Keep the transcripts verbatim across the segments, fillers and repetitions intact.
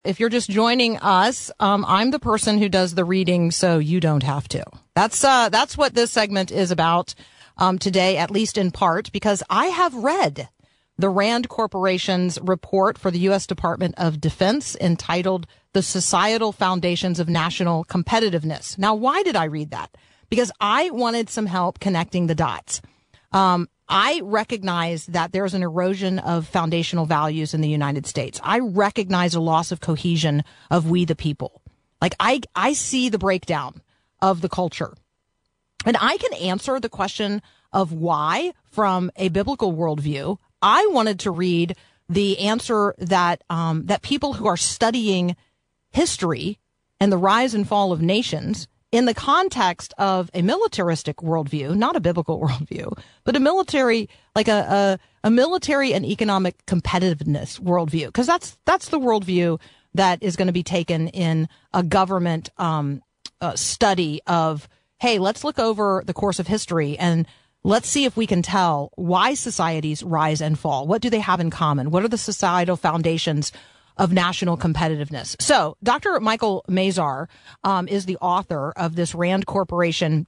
if you're just joining us, um, I'm the person who does the reading, so you don't have to. That's uh, that's what this segment is about um, today, at least in part, because I have read the Rand Corporation's report for the U S Department of Defense entitled The Societal Foundations of National Competitiveness. Now, why did I read that? Because I wanted some help connecting the dots. Um, I recognize that there's an erosion of foundational values in the United States. I recognize a loss of cohesion of we the people. Like I, I see the breakdown of the culture. And I can answer the question of why from a biblical worldview. I wanted to read the answer that, um, that people who are studying history and the rise and fall of nations in the context of a militaristic worldview, not a biblical worldview, but a military, like a, a, a military and economic competitiveness worldview. Because that's, that's the worldview that is going to be taken in a government, um, uh, study of, hey, let's look over the course of history and let's see if we can tell why societies rise and fall. What do they have in common? What are the societal foundations of national competitiveness? So Doctor Michael Mazur um, is the author of this Rand Corporation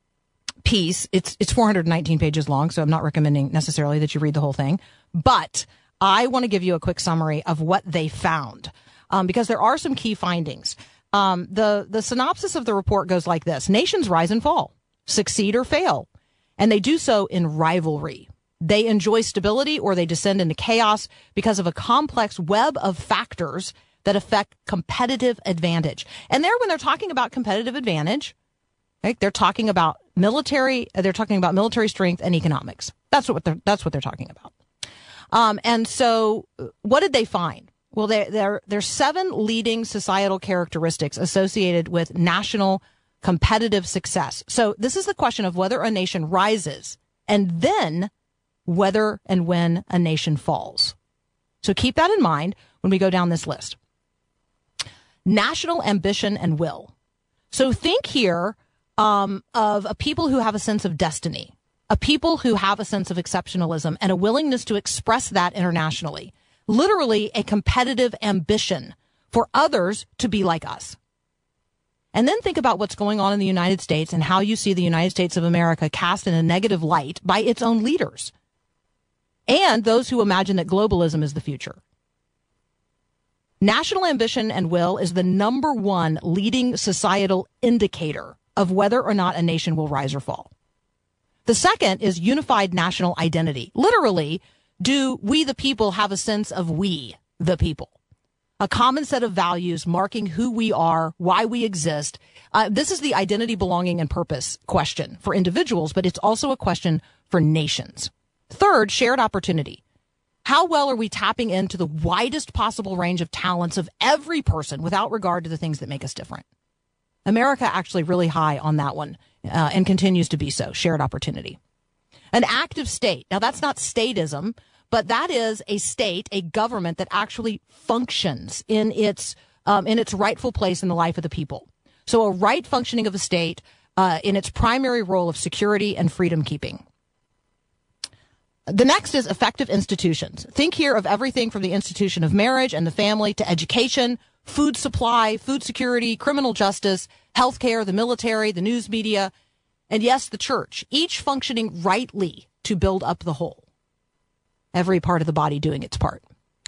piece. It's it's four hundred nineteen pages long, so I'm not recommending necessarily that you read the whole thing. But I want to give you a quick summary of what they found, um, because there are some key findings. Um, the, the synopsis of the report goes like this. Nations rise and fall, succeed or fail, and they do so in rivalry. They enjoy stability or they descend into chaos because of a complex web of factors that affect competitive advantage. And there, when they're talking about competitive advantage, right, they're talking about military, they're talking about military strength and economics. That's what they're, that's what they're talking about. Um, and so what did they find? Well, there, there, there's seven leading societal characteristics associated with national competitive success. So this is the question of whether a nation rises and then whether and when a nation falls. So keep that in mind when we go down this list. National ambition and will. So think here um, of a people who have a sense of destiny, a people who have a sense of exceptionalism and a willingness to express that internationally. Literally a competitive ambition for others to be like us. And then think about what's going on in the United States and how you see the United States of America cast in a negative light by its own leaders and those who imagine that globalism is the future. National ambition and will is the number one leading societal indicator of whether or not a nation will rise or fall. The second is unified national identity. Literally, do we the people have a sense of we the people? A common set of values marking who we are, why we exist. Uh, this is the identity, belonging, and purpose question for individuals, but it's also a question for nations. Third, shared opportunity. How well are we tapping into the widest possible range of talents of every person without regard to the things that make us different? America actually really high on that one uh, and continues to be so, shared opportunity. An active state. Now, that's not statism, but that is a state, a government that actually functions in its um, in its rightful place in the life of the people. So a right functioning of a state uh, in its primary role of security and freedom keeping. The next is effective institutions. Think here of everything from the institution of marriage and the family to education, food supply, food security, criminal justice, healthcare, the military, the news media, and yes, the church, each functioning rightly to build up the whole. Every part of the body doing its part.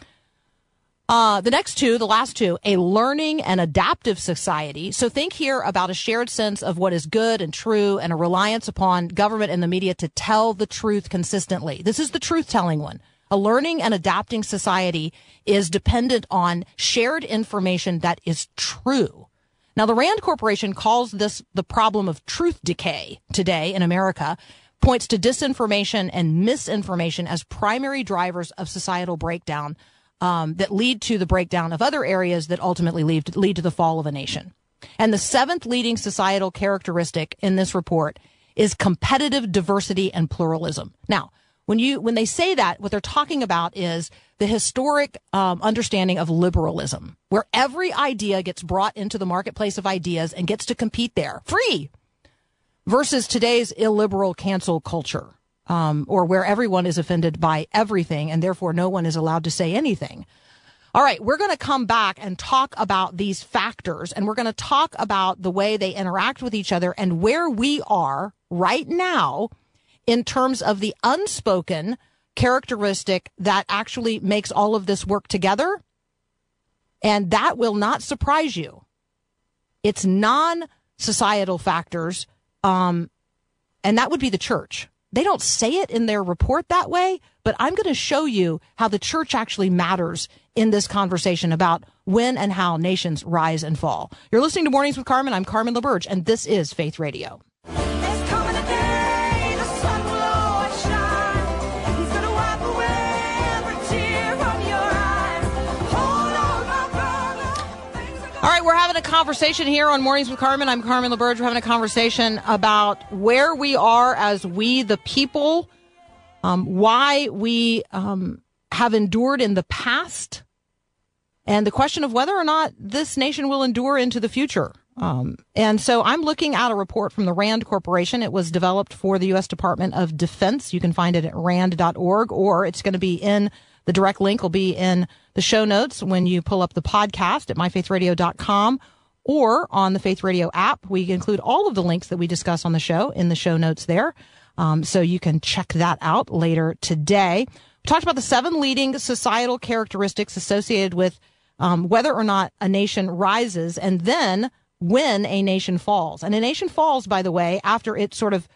Uh, the next two, the last two, a learning and adaptive society. So think here about a shared sense of what is good and true and a reliance upon government and the media to tell the truth consistently. This is the truth-telling one. A learning and adapting society is dependent on shared information that is true. Now, the Rand Corporation calls this the problem of truth decay today in America, points to disinformation and misinformation as primary drivers of societal breakdown um, that lead to the breakdown of other areas that ultimately lead, lead to the fall of a nation. And the seventh leading societal characteristic in this report is competitive diversity and pluralism. Now, when you when they say that, what they're talking about is the historic um, understanding of liberalism, where every idea gets brought into the marketplace of ideas and gets to compete there, free, versus today's illiberal cancel culture, um, or where everyone is offended by everything and therefore no one is allowed to say anything. All right, we're going to come back and talk about these factors, and we're going to talk about the way they interact with each other and where we are right now in terms of the unspoken characteristic that actually makes all of this work together. And that will not surprise you. It's non-societal factors, um, and that would be the church. They don't say it in their report that way, but I'm going to show you how the church actually matters in this conversation about when and how nations rise and fall. You're listening to Mornings with Carmen. I'm Carmen LaBerge, and this is Faith Radio. All right, we're having a conversation here on Mornings with Carmen. I'm Carmen LaBerge. We're having a conversation about where we are as we, the people, um, why we um, have endured in the past, and the question of whether or not this nation will endure into the future. Um, and so I'm looking at a report from the RAND Corporation. It was developed for the U S Department of Defense. You can find it at rand dot org, or it's going to be in the direct link will be in the show notes when you pull up the podcast at my faith radio dot com or on the Faith Radio app. We include all of the links that we discuss on the show in the show notes there. Um, so you can check that out later today. We talked about the seven leading societal characteristics associated with um, whether or not a nation rises, and then when a nation falls. And a nation falls, by the way, after it sort of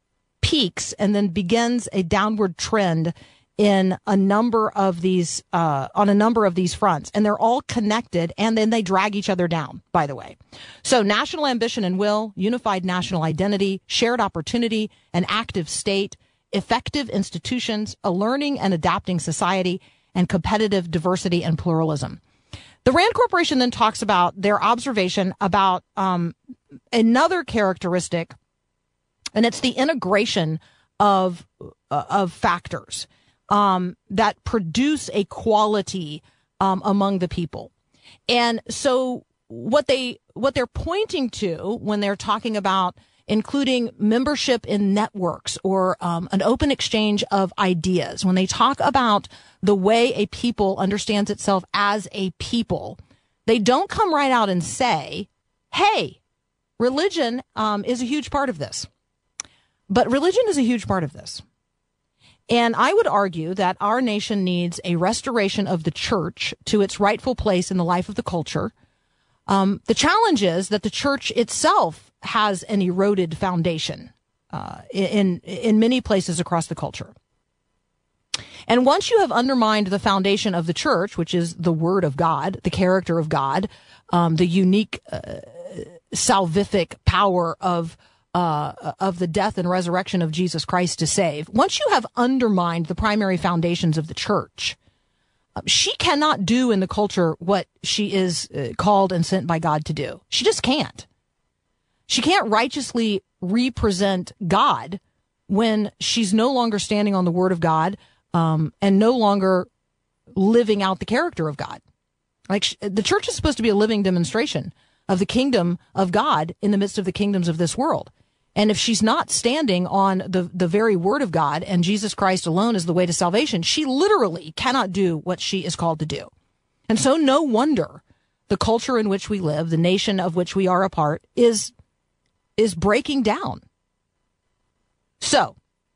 peaks and then begins a downward trend in a number of these, uh, on a number of these fronts. And they're all connected, and then they drag each other down, by the way. So national ambition and will, unified national identity, shared opportunity, an active state, effective institutions, a learning and adapting society, and competitive diversity and pluralism. The RAND Corporation then talks about their observation about um, another characteristic, and it's the integration of uh, of factors um, that produce a quality um, among the people. And so what they what they're pointing to when they're talking about including membership in networks or um, an open exchange of ideas, when they talk about the way a people understands itself as a people, they don't come right out and say, hey, religion um, is a huge part of this. But religion is a huge part of this. And I would argue that our nation needs a restoration of the church to its rightful place in the life of the culture. Um, the challenge is that the church itself has an eroded foundation uh, in in many places across the culture. And once you have undermined the foundation of the church, which is the Word of God, the character of God, um, the unique uh, salvific power of uh, of the death and resurrection of Jesus Christ to save, once you have undermined the primary foundations of the church, she cannot do in the culture what she is uh, called and sent by God to do. She just can't. She can't righteously represent God when she's no longer standing on the Word of God um, and no longer living out the character of God. Like sh- the church is supposed to be a living demonstration of the kingdom of God in the midst of the kingdoms of this world. And if she's not standing on the, the very Word of God and Jesus Christ alone is the way to salvation, she literally cannot do what she is called to do. And so no wonder the culture in which we live, the nation of which we are a part, is is breaking down. So,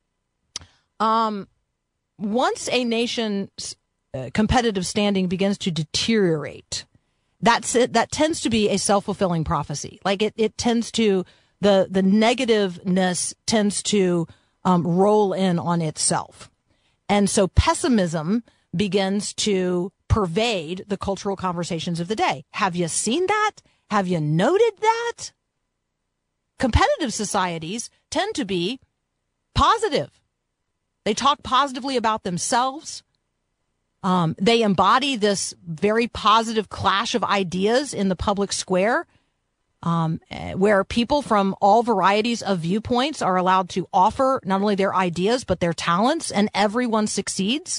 um, once a nation's uh, competitive standing begins to deteriorate, that's it, that tends to be a self-fulfilling prophecy. Like it, it tends to, the, the negativeness tends to um, roll in on itself. And so pessimism begins to pervade the cultural conversations of the day. Have you seen that? Have you noted that? Competitive societies tend to be positive. They talk positively about themselves. Um, they embody this very positive clash of ideas in the public square, um, where people from all varieties of viewpoints are allowed to offer not only their ideas, but their talents, and everyone succeeds.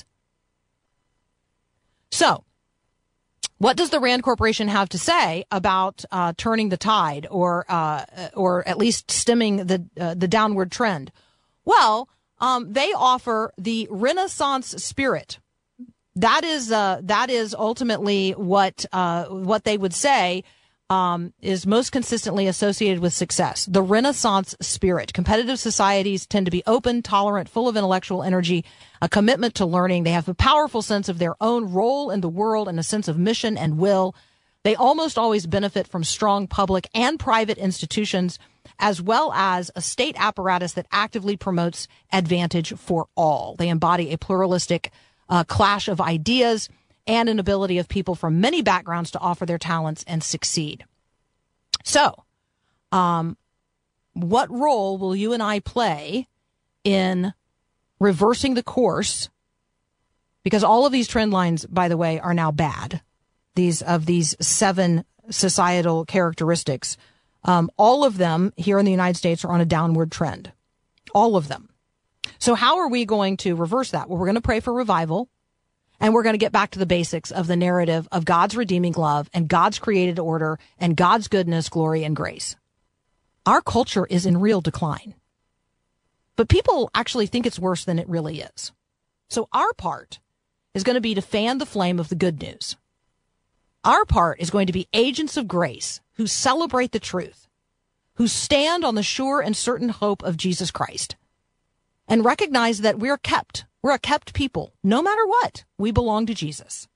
So, what does the RAND Corporation have to say about uh, turning the tide, or uh, or at least stemming the uh, the downward trend? Well, um, they offer the Renaissance spirit. that is uh, that is ultimately what uh, what they would say um, is most consistently associated with success. The Renaissance spirit. Competitive societies tend to be open, tolerant, full of intellectual energy, a commitment to learning. They have a powerful sense of their own role in the world and a sense of mission and will. They almost always benefit from strong public and private institutions, as well as a state apparatus that actively promotes advantage for all. They embody a pluralistic uh, clash of ideas and an ability of people from many backgrounds to offer their talents and succeed. So, um, what role will you and I play in reversing the course? Because all of these trend lines, by the way, are now bad. These of these seven societal characteristics, um, all of them here in the United States are on a downward trend. All of them. So how are we going to reverse that? Well, we're going to pray for revival. And we're going to get back to the basics of the narrative of God's redeeming love and God's created order and God's goodness, glory, and grace. Our culture is in real decline. But people actually think it's worse than it really is. So our part is going to be to fan the flame of the good news. Our part is going to be agents of grace who celebrate the truth, who stand on the sure and certain hope of Jesus Christ, and recognize that we're kept. We're a kept people. No matter what, we belong to Jesus.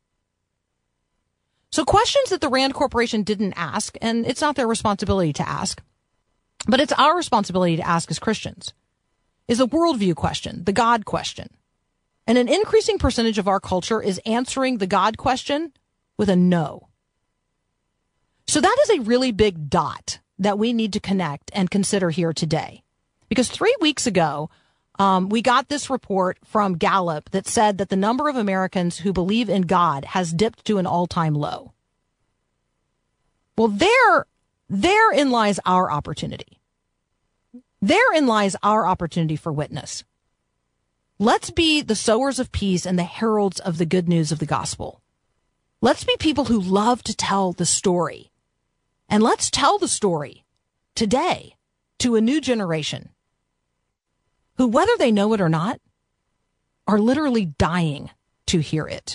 So questions that the Rand Corporation didn't ask, and it's not their responsibility to ask, but it's our responsibility to ask as Christians, is the worldview question, the God question. And an increasing percentage of our culture is answering the God question with a no. So that is a really big dot that we need to connect and consider here today. Because three weeks ago, Um, we got this report from Gallup that said that the number of Americans who believe in God has dipped to an all-time low. Well, there, therein lies our opportunity. Therein lies our opportunity for witness. Let's be the sowers of peace and the heralds of the good news of the gospel. Let's be people who love to tell the story. And let's tell the story today to a new generation, who, whether they know it or not, are literally dying to hear it.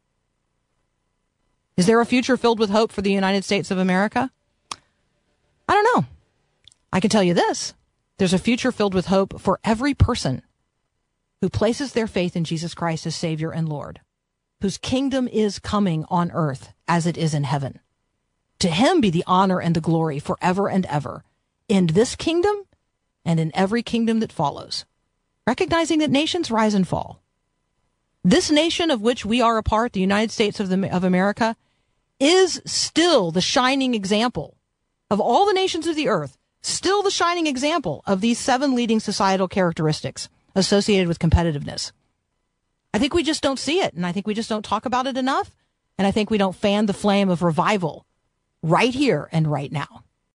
Is there a future filled with hope for the United States of America? I don't know. I can tell you this. There's a future filled with hope for every person who places their faith in Jesus Christ as Savior and Lord, whose kingdom is coming on earth as it is in heaven. To him be the honor and the glory forever and ever, in this kingdom and in every kingdom that follows, recognizing that nations rise and fall. This nation of which we are a part, the United States of, the, of America, is still the shining example of all the nations of the earth, still the shining example of these seven leading societal characteristics associated with competitiveness. I think we just don't see it, and I think we just don't talk about it enough, and I think we don't fan the flame of revival right here and right now.